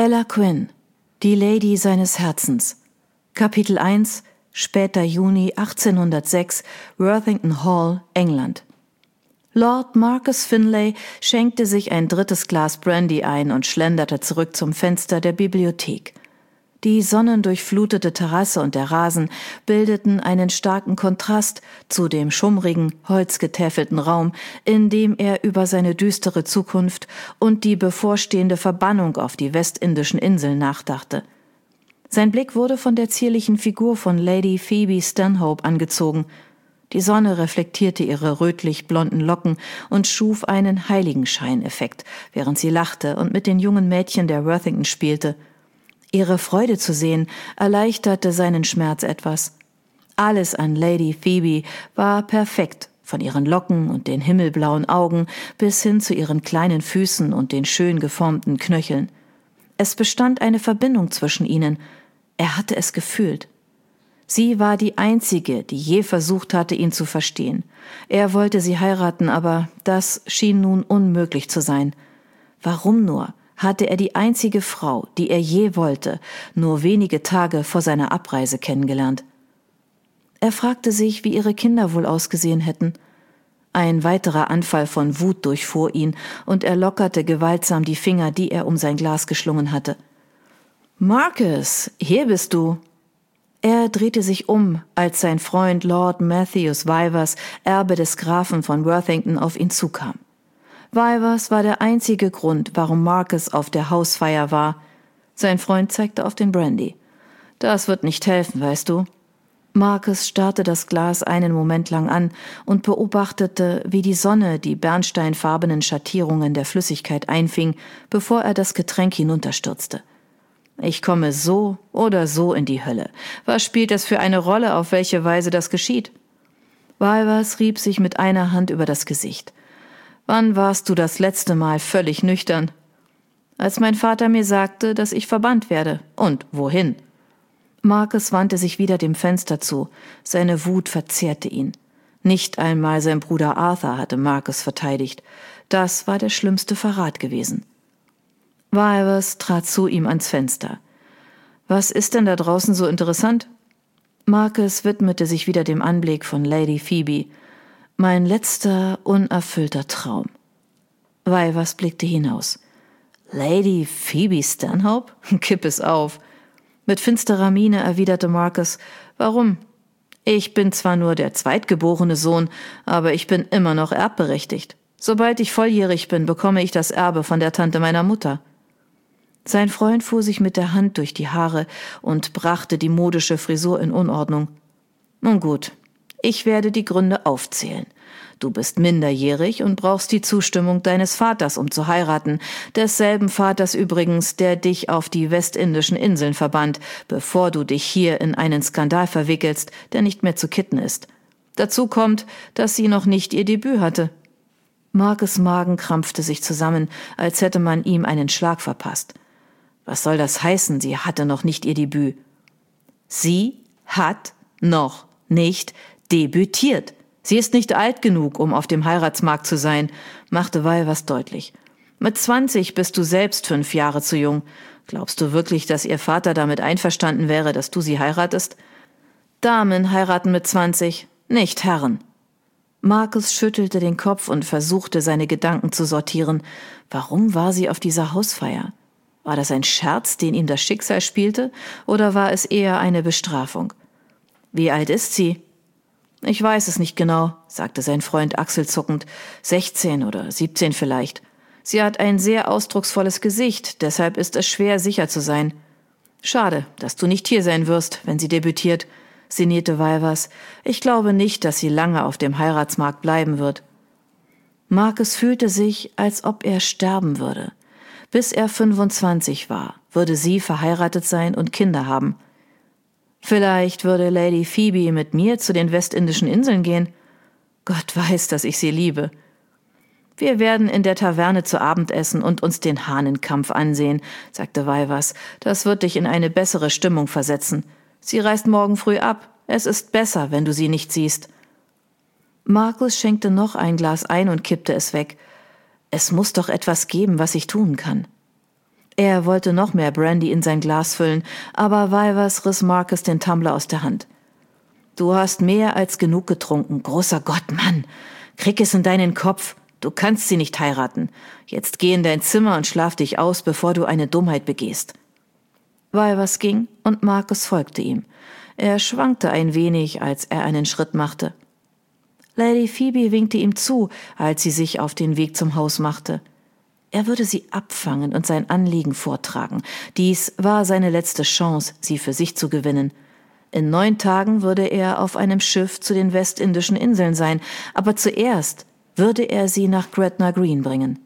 Ella Quinn, die Lady seines Herzens. Kapitel 1, später Juni 1806, Worthington Hall, England. Lord Marcus Finlay schenkte sich ein drittes Glas Brandy ein und schlenderte zurück zum Fenster der Bibliothek. Die sonnendurchflutete Terrasse und der Rasen bildeten einen starken Kontrast zu dem schummrigen, holzgetäfelten Raum, in dem er über seine düstere Zukunft und die bevorstehende Verbannung auf die westindischen Inseln nachdachte. Sein Blick wurde von der zierlichen Figur von Lady Phoebe Stanhope angezogen. Die Sonne reflektierte ihre rötlich-blonden Locken und schuf einen Heiligenscheineffekt, während sie lachte und mit den jungen Mädchen der Worthington spielte. Ihre Freude zu sehen, erleichterte seinen Schmerz etwas. Alles an Lady Phoebe war perfekt, von ihren Locken und den himmelblauen Augen bis hin zu ihren kleinen Füßen und den schön geformten Knöcheln. Es bestand eine Verbindung zwischen ihnen. Er hatte es gefühlt. Sie war die Einzige, die je versucht hatte, ihn zu verstehen. Er wollte sie heiraten, aber das schien nun unmöglich zu sein. Warum nur hatte er die einzige Frau, die er je wollte, nur wenige Tage vor seiner Abreise kennengelernt? Er fragte sich, wie ihre Kinder wohl ausgesehen hätten. Ein weiterer Anfall von Wut durchfuhr ihn, und er lockerte gewaltsam die Finger, die er um sein Glas geschlungen hatte. »Marcus, hier bist du!« Er drehte sich um, als sein Freund Lord Matthews Vivers, Erbe des Grafen von Worthington, auf ihn zukam. Vivers war der einzige Grund, warum Marcus auf der Hausfeier war. Sein Freund zeigte auf den Brandy. »Das wird nicht helfen, weißt du?« Marcus starrte das Glas einen Moment lang an und beobachtete, wie die Sonne die bernsteinfarbenen Schattierungen der Flüssigkeit einfing, bevor er das Getränk hinunterstürzte. »Ich komme so oder so in die Hölle. Was spielt das für eine Rolle, auf welche Weise das geschieht?« Vivers rieb sich mit einer Hand über das Gesicht. »Wann warst du das letzte Mal völlig nüchtern?« »Als mein Vater mir sagte, dass ich verbannt werde. Und wohin?« Marcus wandte sich wieder dem Fenster zu. Seine Wut verzehrte ihn. Nicht einmal sein Bruder Arthur hatte Marcus verteidigt. Das war der schlimmste Verrat gewesen. Vivers trat zu ihm ans Fenster. »Was ist denn da draußen so interessant?« Marcus widmete sich wieder dem Anblick von Lady Phoebe. »Mein letzter, unerfüllter Traum.« Vivers blickte hinaus. »Lady Phoebe Stanhope? Kipp es auf!« Mit finsterer Miene erwiderte Marcus. »Warum? Ich bin zwar nur der zweitgeborene Sohn, aber ich bin immer noch erbberechtigt. Sobald ich volljährig bin, bekomme ich das Erbe von der Tante meiner Mutter.« Sein Freund fuhr sich mit der Hand durch die Haare und brachte die modische Frisur in Unordnung. »Nun gut, ich werde die Gründe aufzählen. Du bist minderjährig und brauchst die Zustimmung deines Vaters, um zu heiraten, desselben Vaters übrigens, der dich auf die westindischen Inseln verbannt, bevor du dich hier in einen Skandal verwickelst, der nicht mehr zu kitten ist. Dazu kommt, dass sie noch nicht ihr Debüt hatte.« Marcus' Magen krampfte sich zusammen, als hätte man ihm einen Schlag verpasst. Was soll das heißen, sie hatte noch nicht ihr Debüt? Sie hat noch nicht debütiert. Sie ist nicht alt genug, um auf dem Heiratsmarkt zu sein, machte Vivers deutlich. Mit 20 bist du selbst 5 Jahre zu jung. Glaubst du wirklich, dass ihr Vater damit einverstanden wäre, dass du sie heiratest? Damen heiraten mit 20, nicht Herren. Marcus schüttelte den Kopf und versuchte, seine Gedanken zu sortieren. Warum war sie auf dieser Hausfeier? War das ein Scherz, den ihm das Schicksal spielte, oder war es eher eine Bestrafung? Wie alt ist sie? »Ich weiß es nicht genau«, sagte sein Freund achselzuckend. 16 oder 17 vielleicht. Sie hat ein sehr ausdrucksvolles Gesicht, deshalb ist es schwer, sicher zu sein. »Schade, dass du nicht hier sein wirst, wenn sie debütiert«, sinnierte Vivers. »Ich glaube nicht, dass sie lange auf dem Heiratsmarkt bleiben wird.« Marcus fühlte sich, als ob er sterben würde. Bis er 25 war, würde sie verheiratet sein und Kinder haben. Vielleicht würde Lady Phoebe mit mir zu den westindischen Inseln gehen. Gott weiß, dass ich sie liebe. Wir werden in der Taverne zu Abend essen und uns den Hahnenkampf ansehen, sagte Vivers. Das wird dich in eine bessere Stimmung versetzen. Sie reist morgen früh ab. Es ist besser, wenn du sie nicht siehst. Marcus schenkte noch ein Glas ein und kippte es weg. Es muss doch etwas geben, was ich tun kann. Er wollte noch mehr Brandy in sein Glas füllen, aber Vivers riss Marcus den Tumbler aus der Hand. »Du hast mehr als genug getrunken, großer Gott, Mann! Krieg es in deinen Kopf! Du kannst sie nicht heiraten. Jetzt geh in dein Zimmer und schlaf dich aus, bevor du eine Dummheit begehst.« Vivers ging und Marcus folgte ihm. Er schwankte ein wenig, als er einen Schritt machte. Lady Phoebe winkte ihm zu, als sie sich auf den Weg zum Haus machte. Er würde sie abfangen und sein Anliegen vortragen. Dies war seine letzte Chance, sie für sich zu gewinnen. In 9 Tagen würde er auf einem Schiff zu den Westindischen Inseln sein, aber zuerst würde er sie nach Gretna Green bringen.